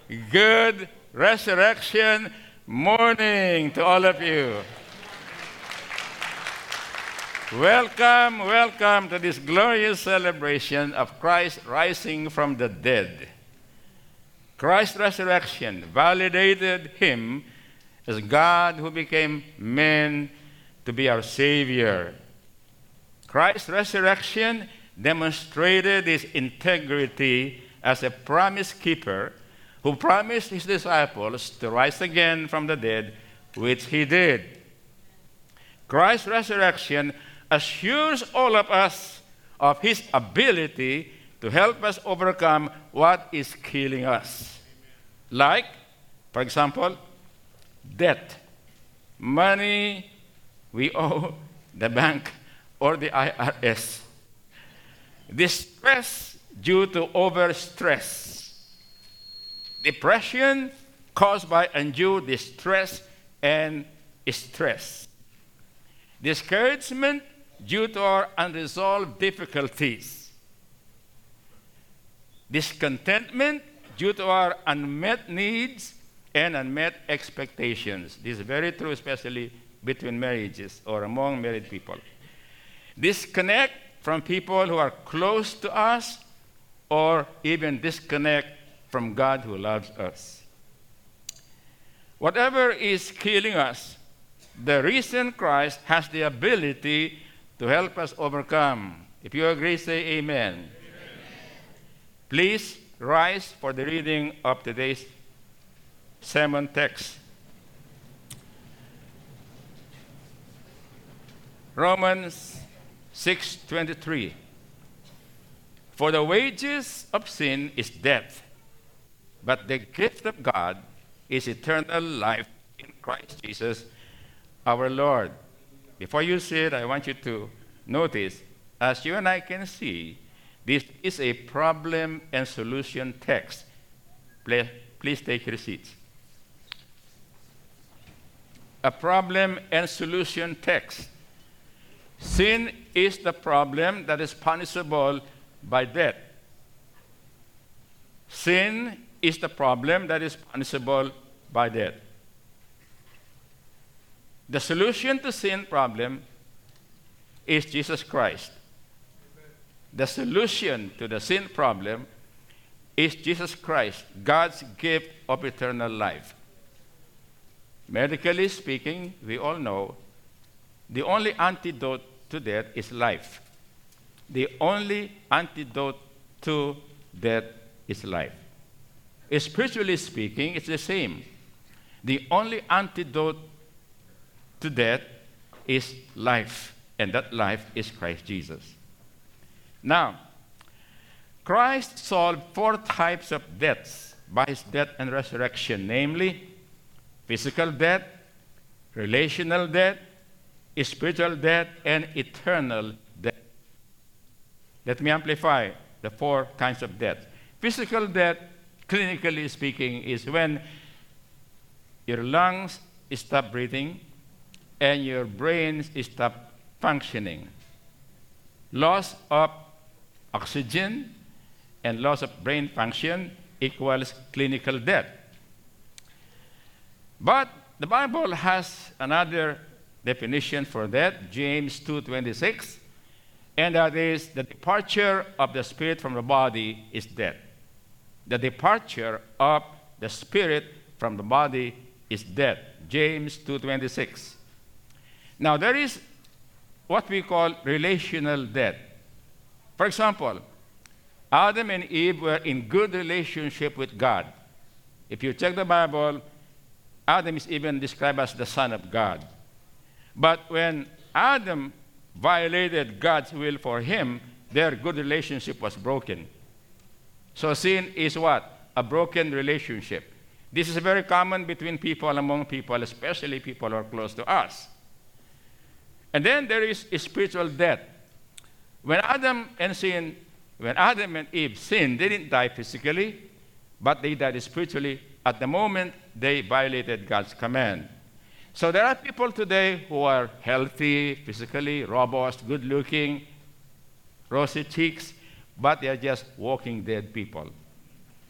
Good resurrection morning to all of you. Welcome, welcome to this glorious celebration of Christ rising from the dead. Christ's resurrection validated him as God who became man to be our Savior. Christ's resurrection demonstrated his integrity as a promise keeper who promised his disciples to rise again from the dead, which he did. Christ's resurrection assures all of us of his ability to help us overcome what is killing us. Like, for example, debt, money we owe the bank or the IRS, distress due to overstress, depression caused by undue distress and stress, discouragement due to our unresolved difficulties, discontentment due to our unmet needs and unmet expectations. This is very true, especially between marriages or among married people. Disconnect from people who are close to us, or even disconnect from God who loves us. Whatever is killing us, the risen Christ has the ability to help us overcome. If you agree, say amen. Amen. Please rise for the reading of today's sermon text. Romans 6:23. For the wages of sin is death, but the gift of God is eternal life in Christ Jesus our Lord. Before you see it, I want you to notice, as you and I can see, this is a problem and solution text. Please take your seats. A problem and solution text. Sin is the problem that is punishable by death. Sin is the problem that is punishable by death. The solution to sin problem is Jesus Christ. The solution to the sin problem is Jesus Christ, God's gift of eternal life. Medically speaking, we all know the only antidote to death is life. The only antidote to death is life. Spiritually speaking, it's the same. The only antidote to death is life, and that life is Christ Jesus. Now, Christ solved 4 types of deaths by his death and resurrection, namely physical death, relational death, spiritual death, and eternal death. Let me amplify the 4 kinds of death. Physical death, clinically speaking, is when your lungs stop breathing and your brain stop functioning. Loss of oxygen and loss of brain function equals clinical death. But the Bible has another definition for that, James 2:26, and that is the departure of the spirit from the body is death. The departure of the spirit from the body is death. James 2:26. Now there is what we call relational death. For example, Adam and Eve were in good relationship with God. If you check the Bible, Adam is even described as the son of God. But when Adam violated God's will for him, their good relationship was broken. So sin is what? A broken relationship. This is very common between people, among people, especially people who are close to us. And then there is spiritual death. When Adam and Eve sinned, they didn't die physically, but they died spiritually at the moment they violated God's command. So there are people today who are healthy, physically, robust, good-looking, rosy cheeks, but they are just walking dead people.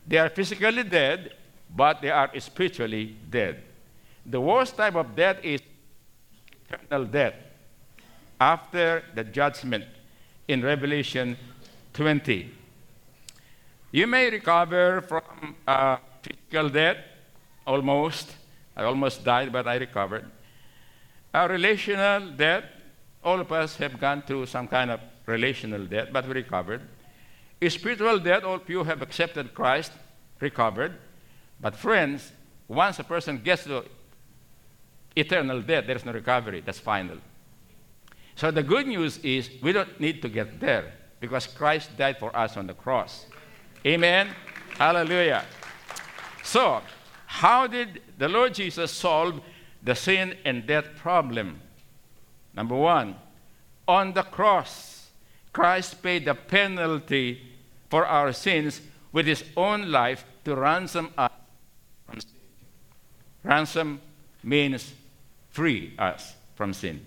They are physically dead, but they are spiritually dead. The worst type of death is eternal death after the judgment in Revelation 20. You may recover from physical death, almost. I almost died, but I recovered. A relational death, all of us have gone through some kind of relational death, but we recovered. A spiritual death, all of you have accepted Christ, recovered. But friends, once a person gets to eternal death, there is no recovery. That's final. So the good news is we don't need to get there because Christ died for us on the cross. Amen? Hallelujah. So, how did the Lord Jesus solve the sin and death problem? Number one, on the cross, Christ paid the penalty for our sins with his own life to ransom us from sin. Ransom means free us from sin.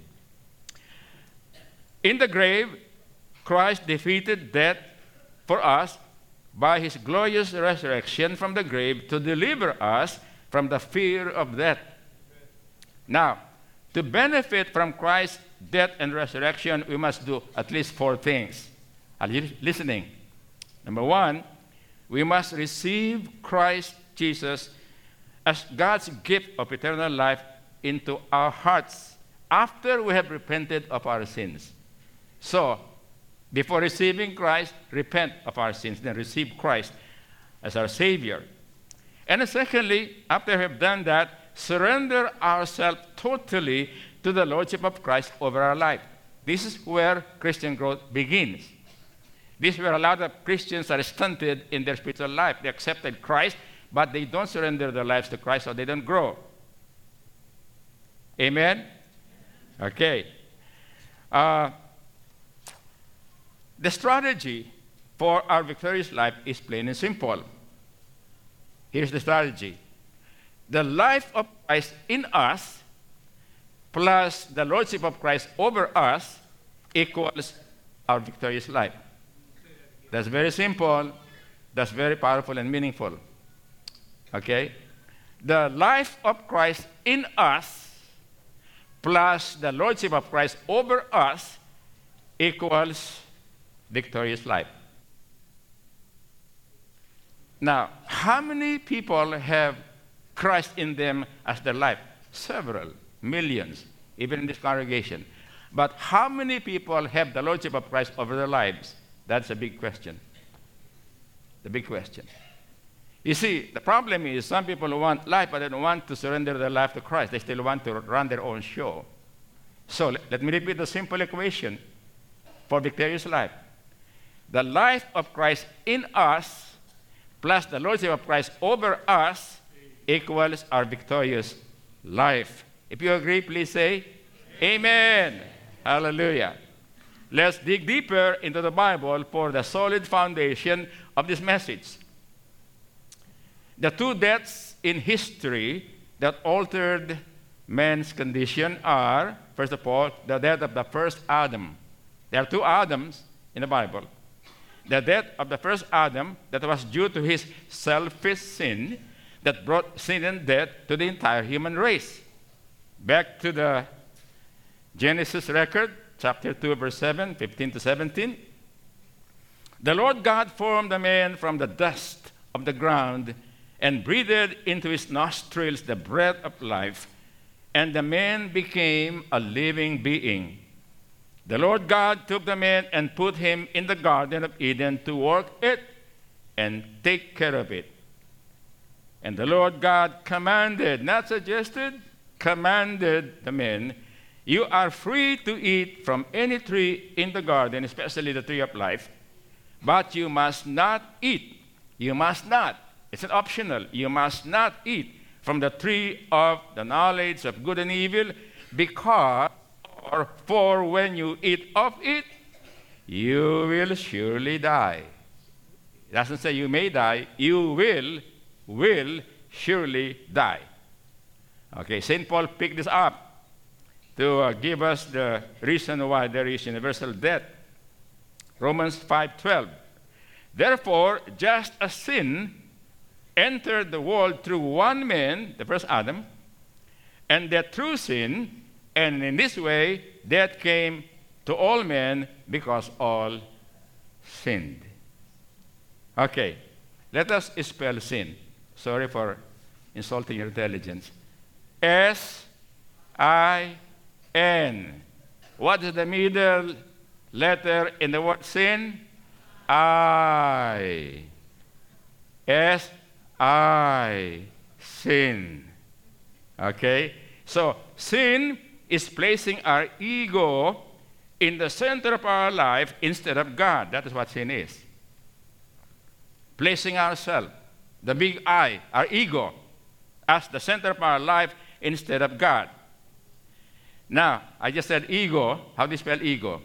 In the grave, Christ defeated death for us by his glorious resurrection from the grave to deliver us from the fear of death. Now, to benefit from Christ's death and resurrection, we must do at least 4 things. Are you listening? Number one, we must receive Christ Jesus as God's gift of eternal life into our hearts after we have repented of our sins. So, before receiving Christ, repent of our sins, then receive Christ as our Savior. And secondly, after we have done that, surrender ourselves totally to the Lordship of Christ over our life. This is where Christian growth begins. This is where a lot of Christians are stunted in their spiritual life. They accepted Christ, but they don't surrender their lives to Christ, so they don't grow. Amen? Okay. The strategy for our victorious life is plain and simple. Here's the strategy. The life of Christ in us plus the Lordship of Christ over us equals our victorious life. That's very simple. That's very powerful and meaningful. Okay? The life of Christ in us plus the Lordship of Christ over us equals victorious life. Now, how many people have Christ in them as their life? Several, millions, even in this congregation. But how many people have the Lordship of Christ over their lives? That's a big question. The big question. You see, the problem is some people want life, but they don't want to surrender their life to Christ. They still want to run their own show. So let me repeat the simple equation for victorious life. The life of Christ in us plus the Lordship of Christ over us equals our victorious life. If you agree, please say Amen. Hallelujah. Let's dig deeper into the Bible for the solid foundation of this message. The 2 deaths in history that altered man's condition are, first of all, the death of the first Adam. There are 2 Adams in the Bible. The death of the first Adam that was due to his selfish sin that brought sin and death to the entire human race. Back to the Genesis record, chapter 2, verse 7, 15 to 17. The Lord God formed a man from the dust of the ground and breathed into his nostrils the breath of life, and the man became a living being. The Lord God took the man and put him in the Garden of Eden to work it and take care of it. And the Lord God commanded, not suggested, commanded the man, you are free to eat from any tree in the garden, especially the tree of life, but you must not eat. You must not. It's an optional. You must not eat from the tree of the knowledge of good and evil, because or for when you eat of it, you will surely die. It doesn't say you may die. You will surely die. Okay, St. Paul picked this up to give us the reason why there is universal death. Romans 5:12. Therefore, just as sin entered the world through one man, the first Adam, and that through sin, and in this way, death came to all men because all sinned. Okay, let us spell sin. Sorry for insulting your intelligence. S-I-N. What is the middle letter in the word sin? I. S-I. Sin. Okay? So, sin is placing our ego in the center of our life instead of God. That is what sin is. Placing ourselves, the big I, our ego, as the center of our life instead of God. Now, I just said ego. How do you spell ego?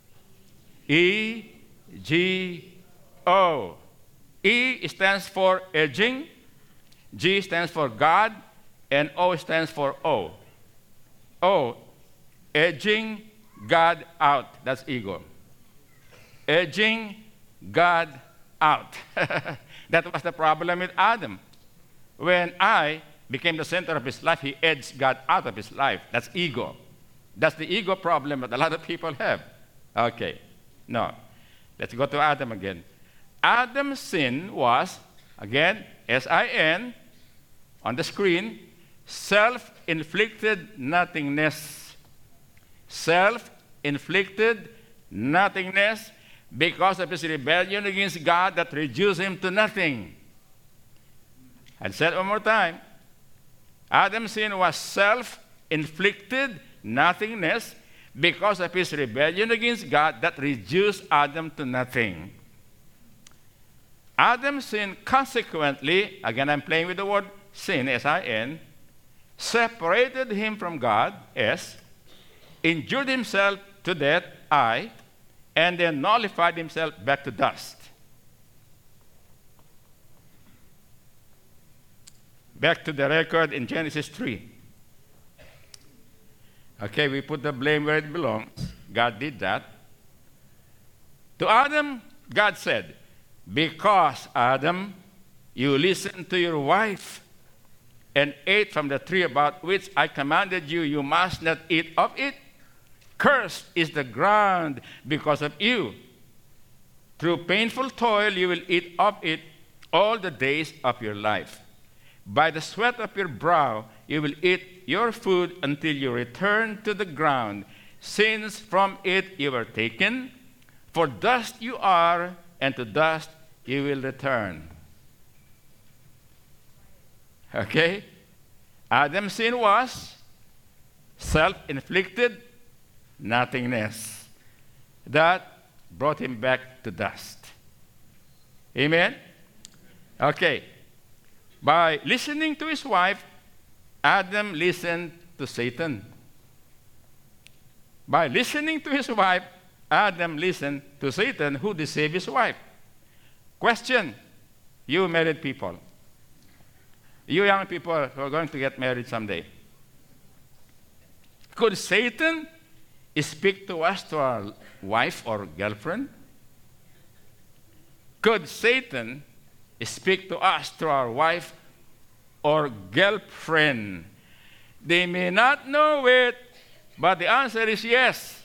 E-G-O. E stands for edging, G stands for God, and O stands for O. O, edging God out. That's ego. Edging God out. That was the problem with Adam. When I became the center of his life, he edged God out of his life. That's ego. That's the ego problem that a lot of people have. Okay. No. Let's go to Adam again. Adam's sin was, again, S-I-N, on the screen, self-inflicted nothingness. Self-inflicted nothingness because of his rebellion against God that reduced him to nothing. I'll say it one more time. Adam's sin was self-inflicted nothingness because of his rebellion against God that reduced Adam to nothing. Adam's sin consequently, again I'm playing with the word sin, S-I-N, separated him from God, S, injured himself to death, I, and then nullified himself back to dust. Back to the record in Genesis 3. Okay, we put the blame where it belongs. God did that. To Adam, God said, because, Adam, you listened to your wife and ate from the tree about which I commanded you, you must not eat of it. Cursed is the ground because of you. Through painful toil you will eat of it all the days of your life. By the sweat of your brow you will eat your food until you return to the ground, since from it you were taken. For dust you are, and to dust you will return. Okay? Adam's sin was self-inflicted nothingness. That brought him back to dust. Amen? Okay. By listening to his wife, Adam listened to Satan. By listening to his wife, Adam listened to Satan, who deceived his wife. Question, you married people, you young people who are going to get married someday, could Satan speak to us, to our wife or girlfriend? Could Satan speak to us, to our wife or girlfriend? They may not know it, but the answer is yes.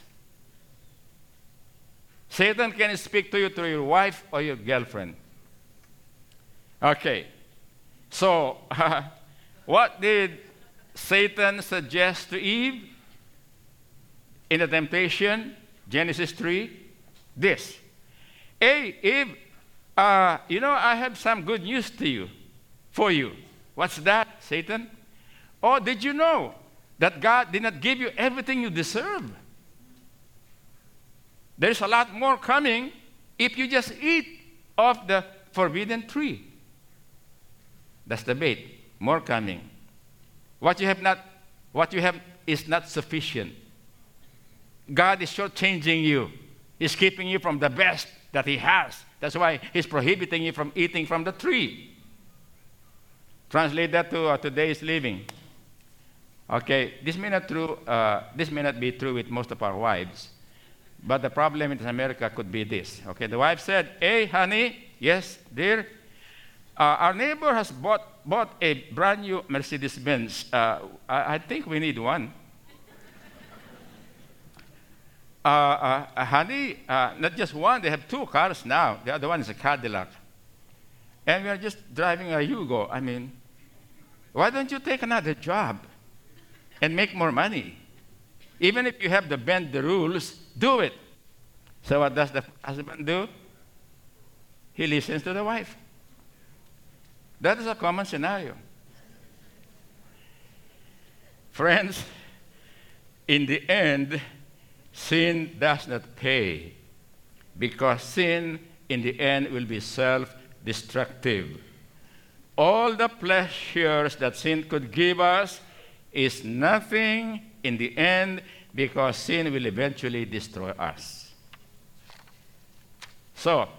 Satan can speak to you through your wife or your girlfriend. Okay. So, what did Satan suggest to Eve in the temptation? Genesis 3. This. Hey, Eve, I have some good news for you. What's that, Satan? Oh, did you know that God did not give you everything you deserve? There's a lot more coming if you just eat of the forbidden tree. That's the bait. More coming. What you have is not sufficient. God is shortchanging you. He's keeping you from the best that He has. That's why He's prohibiting you from eating from the tree. Translate that to today's living. Okay, this may not be true with most of our wives, but the problem in America could be this. Okay, the wife said, "Hey, honey, yes, dear, Our neighbor has bought a brand new Mercedes-Benz. I think we need one. Honey, not just one, they have two cars now. The other one is a Cadillac. And we are just driving a Yugo. I mean, why don't you take another job and make more money? Even if you have to bend the rules, do it. So what does the husband do? He listens to the wife. That is a common scenario. Friends, in the end, sin does not pay, because sin in the end will be self-destructive. All the pleasures that sin could give us is nothing in the end, because sin will eventually destroy us. So,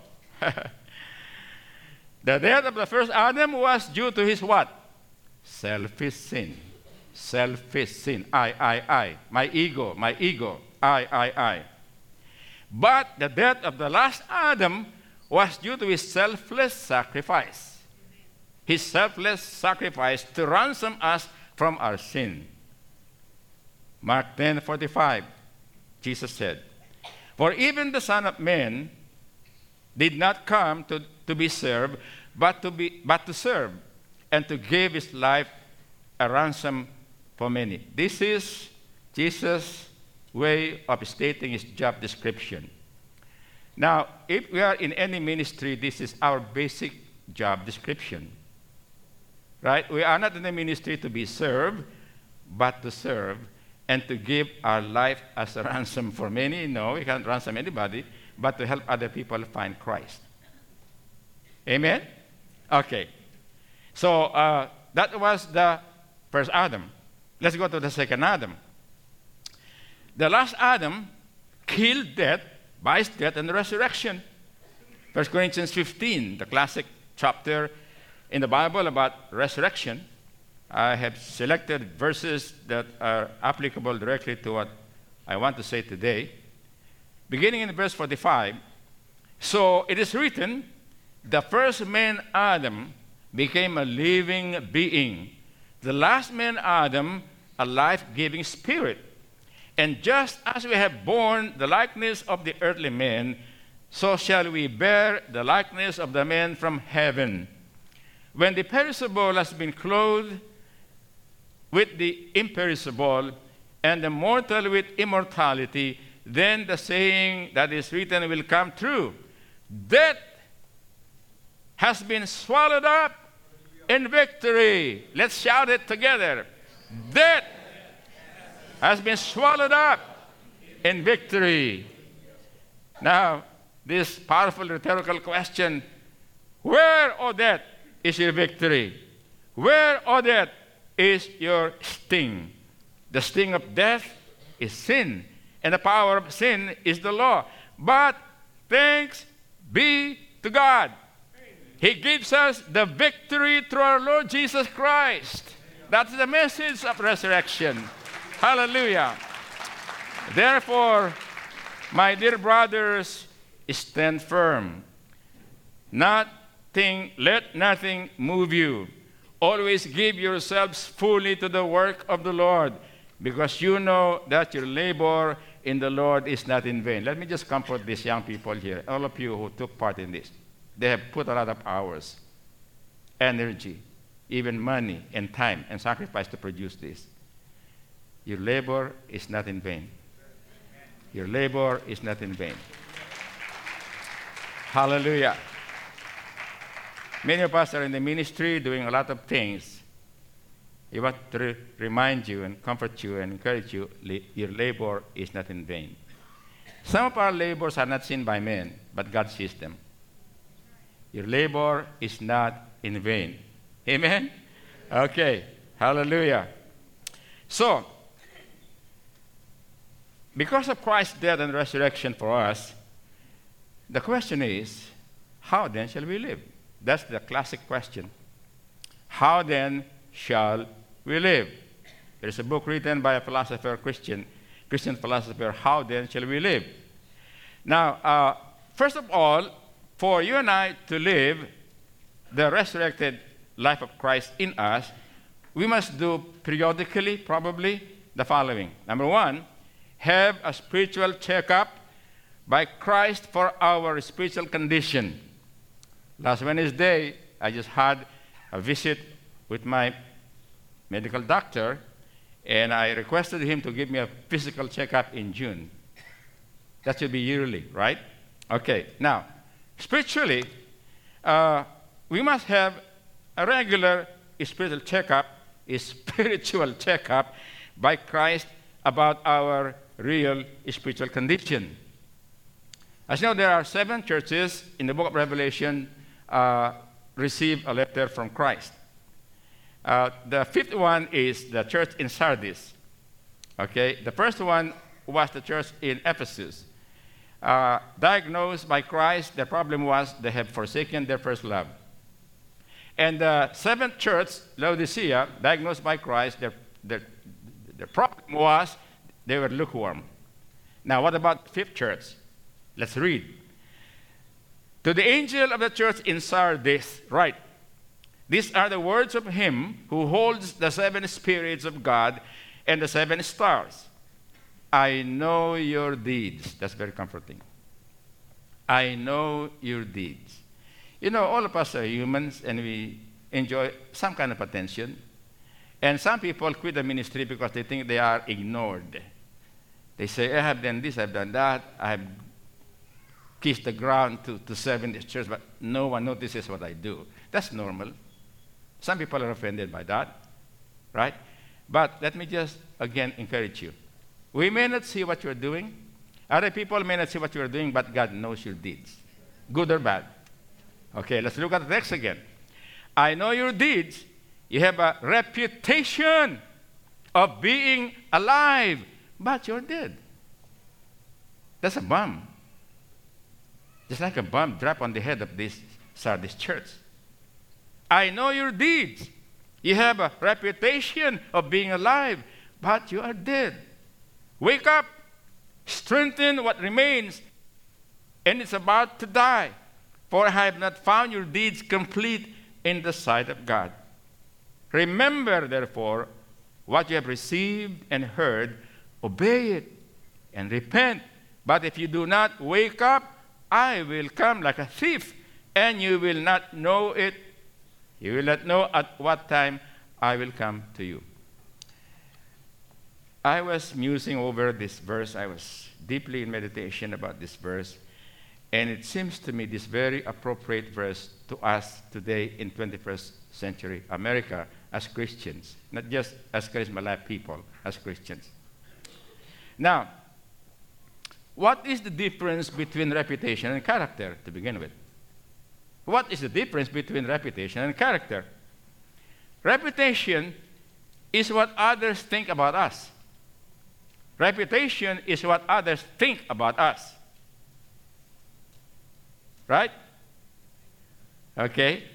the death of the first Adam was due to his what? Selfish sin. Selfish sin. I. My ego. I. But the death of the last Adam was due to his selfless sacrifice. His selfless sacrifice to ransom us from our sin. Mark 10:45, Jesus said, "For even the Son of Man did not come to be served, but to serve, and to give his life a ransom for many." This is Jesus' way of stating his job description. Now, if we are in any ministry, this is our basic job description. Right? We are not in the ministry to be served, but to serve and to give our life as a ransom for many. No, we can't ransom anybody, but to help other people find Christ. Amen? Okay. So that was the first Adam. Let's go to the second Adam. The last Adam killed death by his death and resurrection. 1 Corinthians 15, the classic chapter in the Bible about resurrection. I have selected verses that are applicable directly to what I want to say today. Beginning in verse 45, "So it is written, the first man Adam became a living being. The last man Adam, a life-giving spirit. And just as we have borne the likeness of the earthly man, so shall we bear the likeness of the man from heaven. When the perishable has been clothed with the imperishable, and the mortal with immortality, then the saying that is written will come true. Death has been swallowed up in victory." Let's shout it together. Death has been swallowed up in victory. Now, this powerful rhetorical question, where, O death, is your victory? Where, O death, is your sting? The sting of death is sin, and the power of sin is the law. But thanks be to God. He gives us the victory through our Lord Jesus Christ. That's the message of resurrection. Hallelujah. Therefore, my dear brothers, stand firm. Let nothing move you. Always give yourselves fully to the work of the Lord, because you know that your labor in the Lord is not in vain. Let me just comfort these young people here, all of you who took part in this. They have put a lot of hours, energy, even money and time and sacrifice to produce this. Your labor is not in vain. Your labor is not in vain. Hallelujah. Many of us are in the ministry doing a lot of things. We want to remind you and comfort you and encourage you, your labor is not in vain. Some of our labors are not seen by men, but God sees them. Your labor is not in vain. Amen? Okay. Hallelujah. So, because of Christ's death and resurrection for us, the question is, how then shall we live? That's the classic question. How then shall we live? There's a book written by a philosopher, Christian philosopher, How Then Shall We Live? Now, first of all, for you and I to live, the resurrected life of Christ in us, we must do periodically, probably, the following. Number one, have a spiritual checkup by Christ for our spiritual condition. Last Wednesday, I just had a visit with my medical doctor, and I requested him to give me a physical checkup in June. That should be yearly, right? Okay, now, spiritually, we must have a regular spiritual checkup by Christ about our real spiritual condition. As you know, there are 7 churches in the book of Revelation receive a letter from Christ. The 5th one is the church in Sardis. Okay, the first one was the church in Ephesus. Diagnosed by Christ, the problem was they have forsaken their first love. And the 7th church, Laodicea, diagnosed by Christ, their problem was they were lukewarm. Now, what about the 5th church? Let's read. To the angel of the church in Sardis, write, these are the words of him who holds the 7 spirits of God and the 7 stars. I know your deeds. That's very comforting. I know your deeds. You know, all of us are humans and we enjoy some kind of attention. And some people quit the ministry because they think they are ignored. They say, I have done this, I've done that, I have kissed the ground to serve in this church, but no one notices what I do. That's normal. Some people are offended by that, right? But let me just, again, encourage you. We may not see what you're doing. Other people may not see what you're doing, but God knows your deeds, good or bad. Okay, let's look at the text again. I know your deeds. You have a reputation of being alive, but you're dead. That's a bomb. Just like a bomb dropped on the head of this Sardis church. I know your deeds. You have a reputation of being alive, but you are dead. Wake up, strengthen what remains, and it's about to die. For I have not found your deeds complete in the sight of God. Remember, therefore, what you have received and heard, obey it, and repent. But if you do not wake up, I will come like a thief, and you will not know it. You will not know at what time I will come to you. I was musing over this verse. I was deeply in meditation about this verse. And it seems to me this very appropriate verse to us today in 21st century America as Christians, not just as Charisma Life people, as Christians. Now, what is the difference between reputation and character to begin with? What is the difference between reputation and character? Reputation is what others think about us. Reputation is what others think about us. Right? Okay.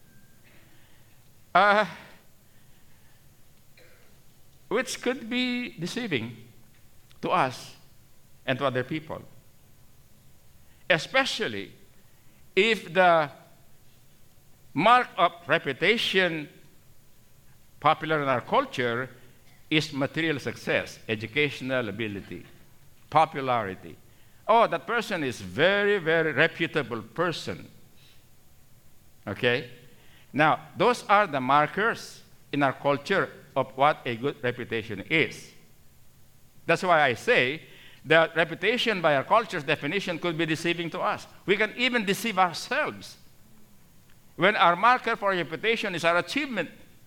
Which could be deceiving to us and to other people. Especially if the mark of reputation popular in our culture is material success, educational ability, popularity. Oh, that person is very, very reputable person. Okay? Now, those are the markers in our culture of what a good reputation is. That's why I say that reputation by our culture's definition could be deceiving to us. We can even deceive ourselves when our marker for reputation is our achievement.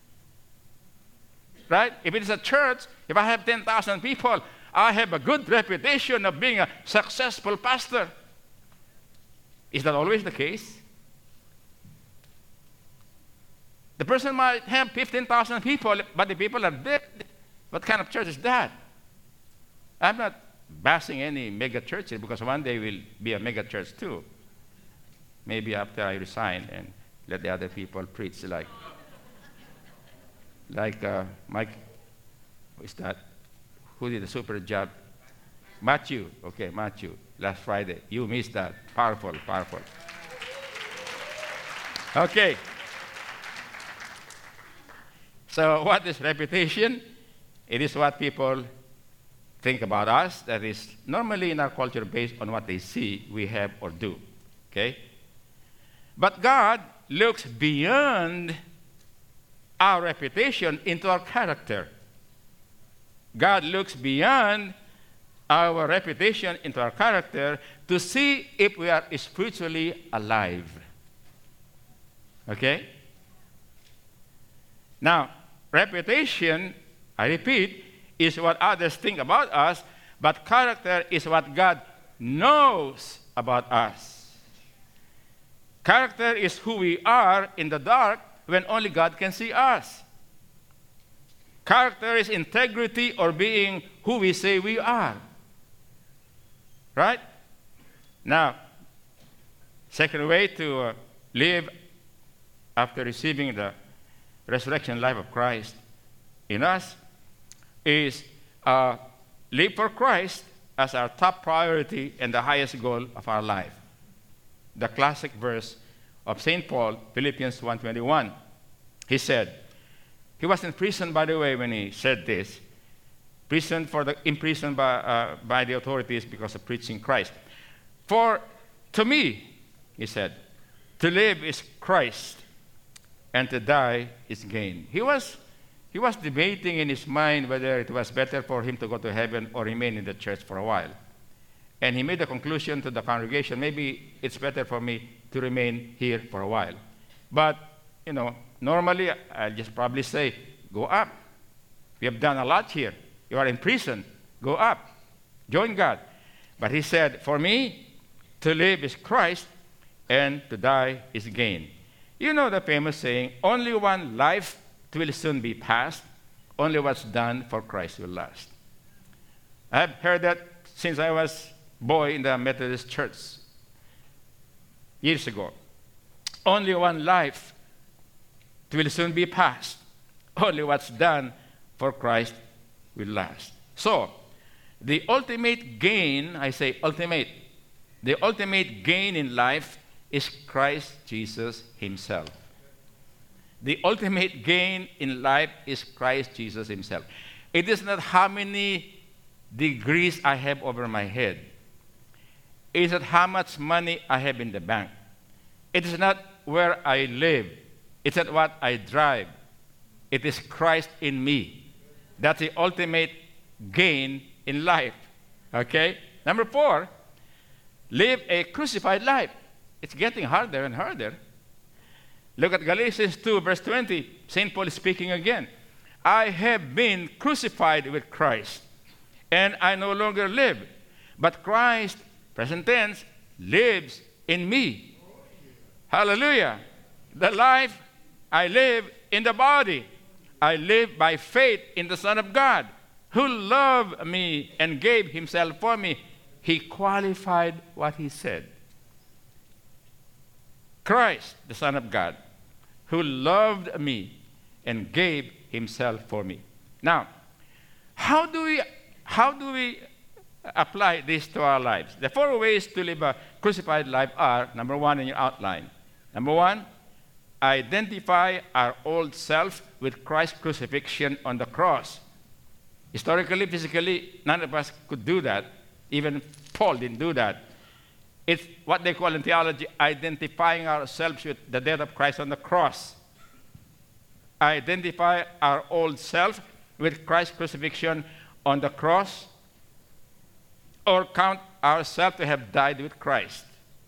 Right? If it is a church, if I have 10,000 people, I have a good reputation of being a successful pastor. Is that always the case? The person might have 15,000 people, but the people are dead. What kind of church is that? I'm not bashing any mega churches because one day we'll be a mega church too. Maybe after I resign and let the other people preach like Mike, who is that? Who did a super job? Matthew. Okay, Matthew. Last Friday. You missed that. Powerful, powerful. Okay. So what is reputation? It is what people think about us. That is normally in our culture based on what they see we have or do. Okay? But God looks beyond our reputation into our character. God looks beyond our reputation into our character to see if we are spiritually alive. Okay? Now, reputation, I repeat, is what others think about us, but character is what God knows about us. Character is who we are in the dark when only God can see us. Character is integrity or being who we say we are. Right? Now, second way to live after receiving the resurrection life of Christ in us is live for Christ as our top priority and the highest goal of our life. The classic verse of St. Paul, Philippians 1:21. He said, he was in prison, by the way, when he said this, imprisoned by the authorities because of preaching Christ. For to me, he said, to live is Christ, and to die is gain. He was debating in his mind whether it was better for him to go to heaven or remain in the church for a while. And he made a conclusion to the congregation, maybe it's better for me to remain here for a while. But, normally I'll just probably say, go up. We have done a lot here. You are in prison. Go up. Join God. But he said, for me, to live is Christ, and to die is gain. You know the famous saying, only one life will soon be past. Only what's done for Christ will last. I've heard that since I was a boy in the Methodist Church years ago. Only one life will soon be past. Only what's done for Christ will last. So, the ultimate gain, I say ultimate, the ultimate gain in life is Christ Jesus himself. The ultimate gain in life is Christ Jesus himself. It is not how many degrees I have over my head. It is not how much money I have in the bank. It is not where I live. It's not what I drive. It is Christ in me. That's the ultimate gain in life. Okay? Number 4, live a crucified life. It's getting harder and harder. Look at Galatians 2, verse 20. St. Paul is speaking again. I have been crucified with Christ, and I no longer live, but Christ, present tense, lives in me. Hallelujah. The life I live in the body, I live by faith in the Son of God, who loved me and gave himself for me. He qualified what he said. Christ, the Son of God, who loved me and gave himself for me. Now, how do we apply this to our lives? The 4 ways to live a crucified life are, number 1 in your outline. Number 1, identify our old self with Christ's crucifixion on the cross. Historically, physically, none of us could do that. Even Paul didn't do that. It's what they call in theology identifying ourselves with the death of Christ on the cross. Identify our old self with Christ's crucifixion on the cross, or count ourselves to have died with Christ.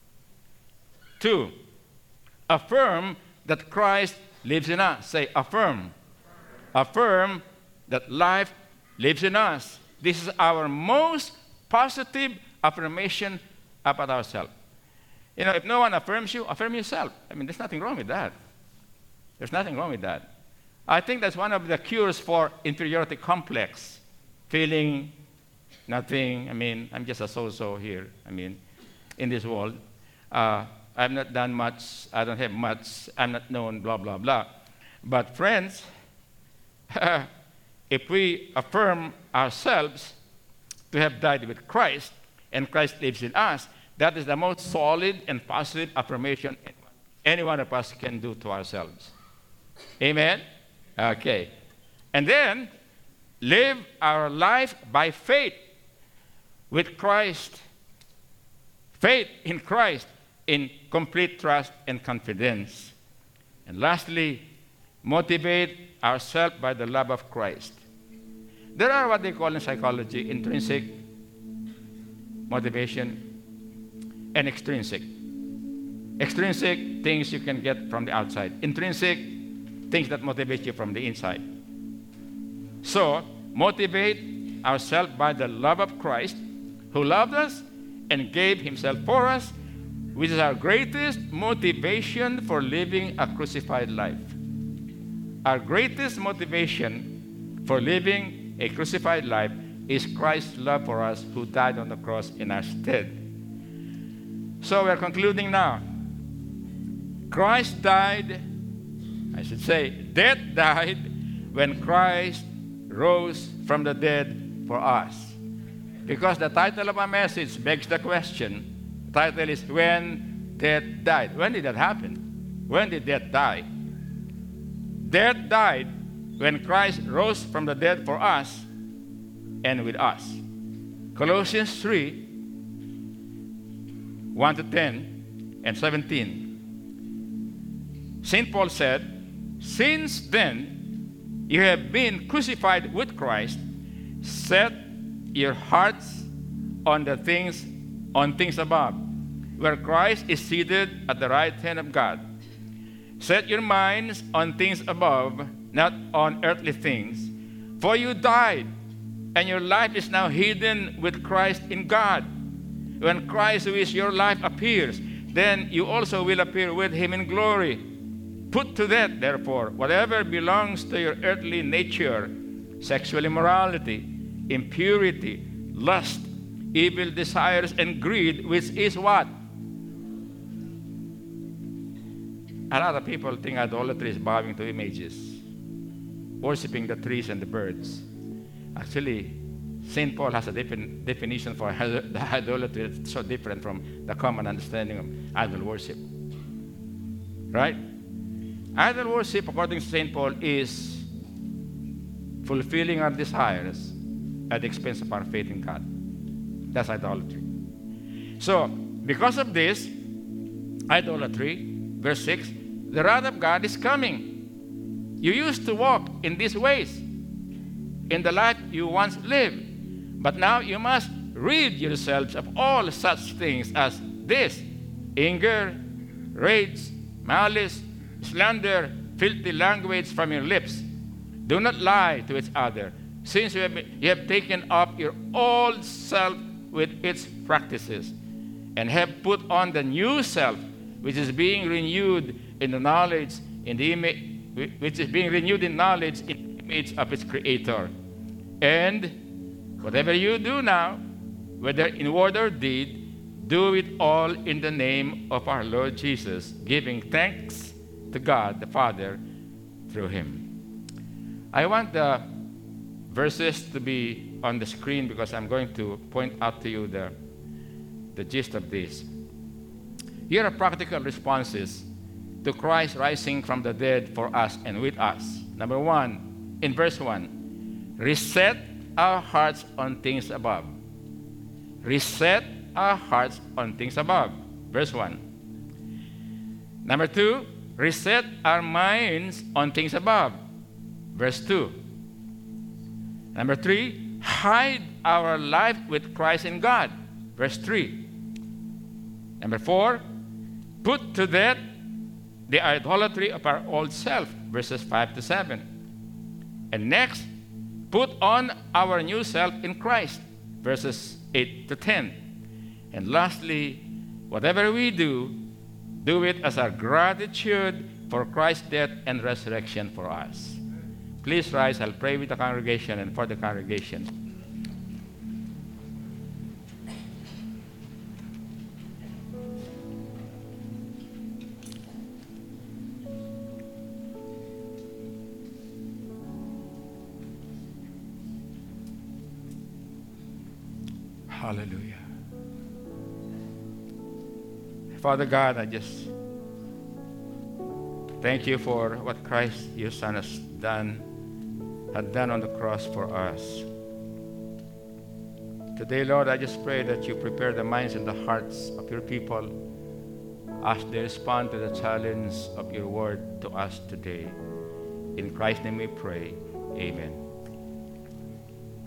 2, affirm that Christ lives in us. Say, affirm. Affirm that life lives in us. This is our most positive affirmation about ourselves. If no one affirms you, affirm yourself. There's nothing wrong with that. There's nothing wrong with that. I think that's one of the cures for inferiority complex. Feeling nothing. I'm just a so-so here. In this world. I've not done much. I don't have much. I'm not known, blah, blah, blah. But friends, if we affirm ourselves to have died with Christ, and Christ lives in us, that is the most solid and positive affirmation any one of us can do to ourselves. Amen? Okay. And then live our life by faith with Christ. Faith in Christ in complete trust and confidence. And lastly, motivate ourselves by the love of Christ. There are what they call in psychology intrinsic motivation and extrinsic. Extrinsic, things you can get from the outside. Intrinsic, things that motivate you from the inside. So, motivate ourselves by the love of Christ, who loved us and gave himself for us, which is our greatest motivation for living a crucified life. Our greatest motivation for living a crucified life is Christ's love for us, who died on the cross in our stead. So we're concluding now. Christ died, I should say, death died when Christ rose from the dead for us. Because the title of our message begs the question. The title is When Death Died. When did that happen? When did death die? Death died when Christ rose from the dead for us and with us. Colossians 3, 1 to 10 and 17. St. Paul said, "Since then you have been crucified with Christ, set your hearts on things above, where Christ is seated at the right hand of God. Set your minds on things above, not on earthly things. For you died, and your life is now hidden with Christ in God. When Christ, who is your life, appears, then you also will appear with him in glory. Put to death, therefore, whatever belongs to your earthly nature: sexual immorality, impurity, lust, evil desires, and greed, which is what?" A lot of people think idolatry is bowing to images, worshiping the trees and the birds. Actually, St. Paul has a different definition for the idolatry that's so different from the common understanding of idol worship. Right? Idol worship, according to St. Paul, is fulfilling our desires at the expense of our faith in God. That's idolatry. So, because of this, idolatry, verse 6, the wrath of God is coming. You used to walk in these ways in the life you once lived, but now you must rid yourselves of all such things as this: anger, rage, malice, slander, filthy language from your lips. Do not lie to each other, since you have taken up your old self with its practices, and have put on the new self, which is being renewed in the knowledge in the image of its Creator. And whatever you do now, whether in word or deed, do it all in the name of our Lord Jesus, giving thanks to God the Father through him. I want the verses to be on the screen because I'm going to point out to you the gist of this. Here are practical responses to Christ rising from the dead for us and with us. Number 1, in verse 1, reset our hearts on things above. Reset our hearts on things above. Verse 1. Number 2, reset our minds on things above. Verse 2. Number 3, hide our life with Christ in God. Verse 3. Number 4, put to death the idolatry of our old self. Verses 5 to 7. And next, put on our new self in Christ. Verses 8 to 10. And lastly, whatever we do, do it as our gratitude for Christ's death and resurrection for us. Please rise. I'll pray with the congregation and for the congregation. Hallelujah. Father God, I just thank you for what Christ, your Son, has done had done on the cross for us. Today, Lord, I just pray that you prepare the minds and the hearts of your people as they respond to the challenge of your word to us today. In Christ's name we pray. Amen.